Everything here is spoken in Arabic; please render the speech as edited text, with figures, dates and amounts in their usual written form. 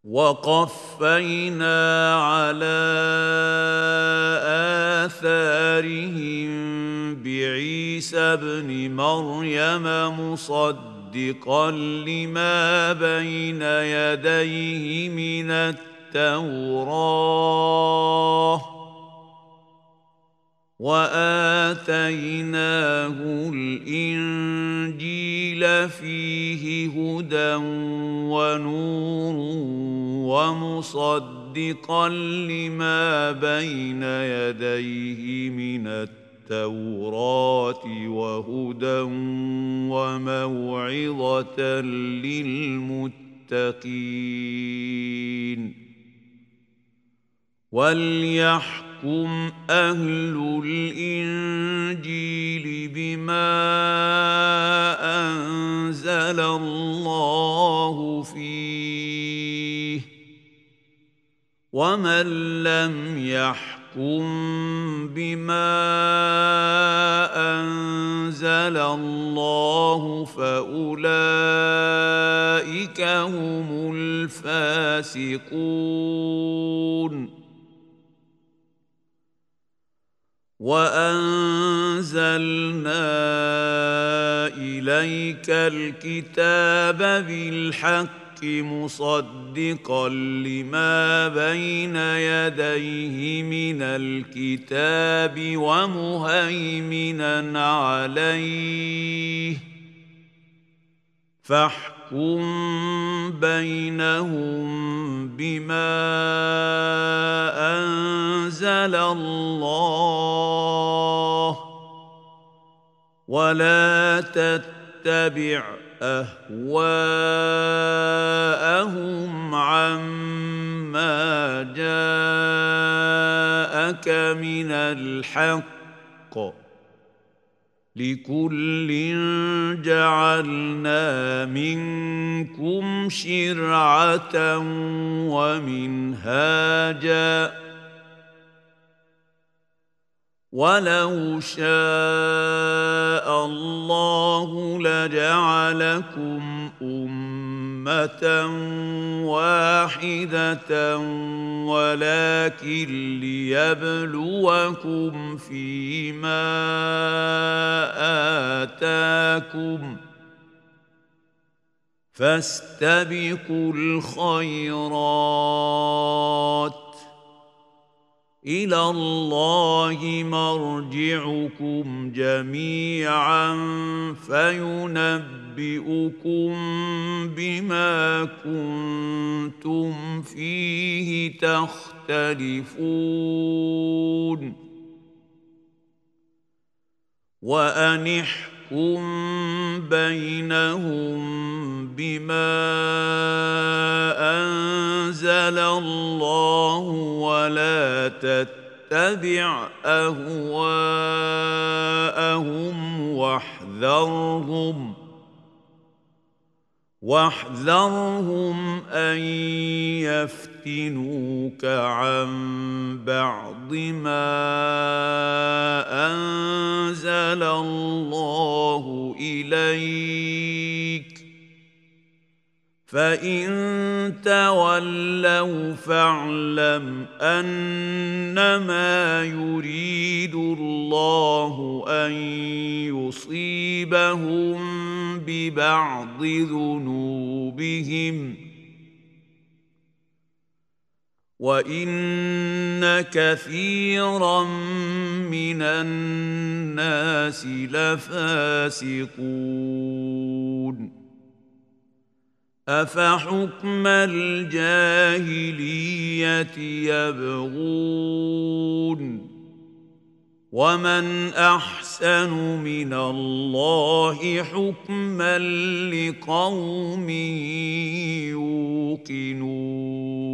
وقفينا على آثارهم بعيسى ابن مريم مصدقا لما بين يديه من التوراة وآتيناه الإنجيل فيه هدى ونور ومصدقا لما بين يديه من التوراة وهدى وموعظة للمتقين وليحكم أهل الإنجيل بما أنزل الله فيه ومن لم يحكم بما أنزل الله فأولئك هم الفاسقون وأنزلنا إليك الكتاب بالحق مصدقا لما بين يديه من الكتاب ومهيمنا عليه فاحكم بينهم بما أنزل الله ولا تتبع أهواءهم عما جاءك من الحق لكل جعلنا منكم شرعة ومنهاجا ولو شاء الله لجعلكم أمة واحدة ولكن ليبلوكم فيما آتاكم فاستبقوا الخيرات إلى الله مرجعكم جميعا فينبئكم بما كنتم فيه تختلفون وأن احكم بينهم بما أنزل الله ولا تتبع أهواءهم واحذرهم أن يفتنوك عن بعض ما أنزل الله إليك فإن تولوا فاعلم أنما يريد الله أن يصيبهم ببعض ذنوبهم وإن كثيرا من الناس لفاسقون أفحكم الجاهلية يبغون ومن أحسن من الله حكما لقوم يوقنون